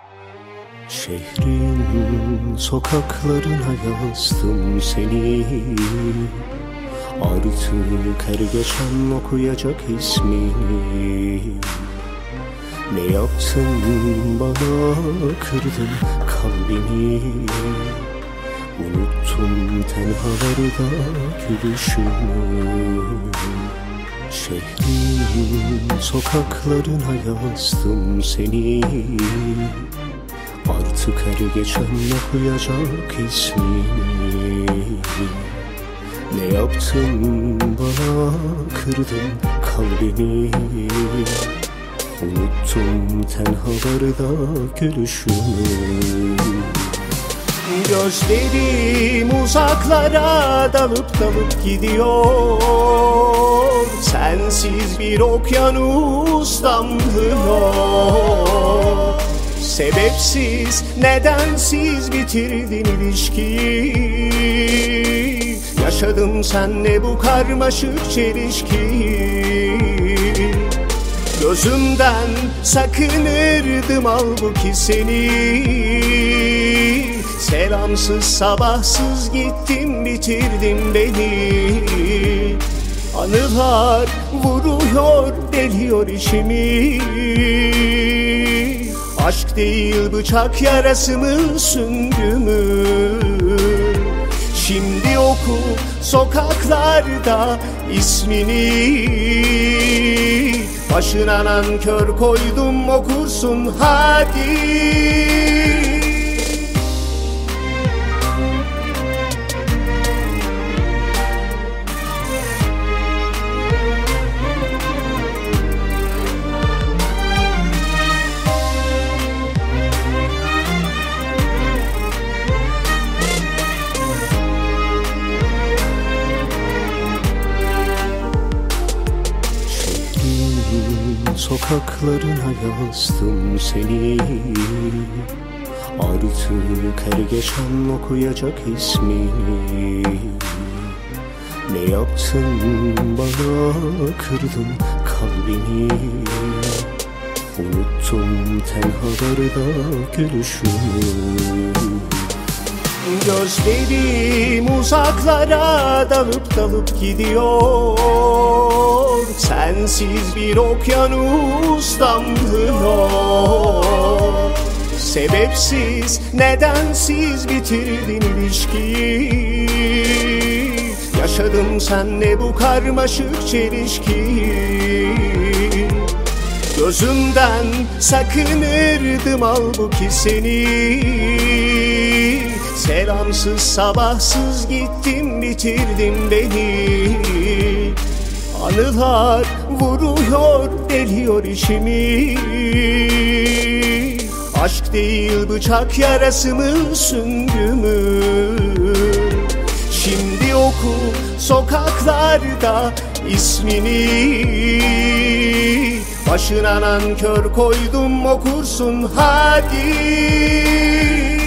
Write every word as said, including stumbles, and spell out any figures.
Şehrin sokaklarına yazdım seni. Artık her geçen okuyacak ismini. Ne yaptın bana, kırdın kalbimi. Unuttum tenhalarda gülüşünü. Şehrin sokaklarına yazdım seni. Artık her geçen okuyacak ismini. Ne yaptın bana, kırdın kalbimi. Unuttum tenhalarda gülüşünü. Gözlerim uzaklara dalıp dalıp gidiyor. Sensiz bir okyanus damlıyor. Sebepsiz, nedensiz bitirdin ilişkiyi. Yaşadım senle bu karmaşık çelişkiyi. Gözümden sakınırdım halbuki seni. Selamsız sabahsız gittin, bitirdin beni. Anılar vuruyor, deliyor içimi. Aşk değil bıçak yarası mı, süngü mü? Şimdi oku sokaklarda ismini. Başına nankör koydum, okursun hadi. Sokaklarına yazdım seni. Artık her geçen okuyacak ismini. Ne yaptın bana, kırdın kalbimi. Unuttum tenhalarda gülüşünü. Gözlerim uzaklara dalıp dalıp gidiyor. Sensiz bir okyanus damlıyor. Sebepsiz, nedensiz bitirdin ilişkiyi. Yaşadım senle bu karmaşık çelişkiyi. Gözümden sakınırdım halbuki seni. Selamsız sabahsız gittin, bitirdin beni. Anılar vuruyor, deliyor içimi. Aşk değil bıçak yarası mı, süngü mü? Şimdi oku sokaklarda ismini. Başına nankör koydum, okursun hadi.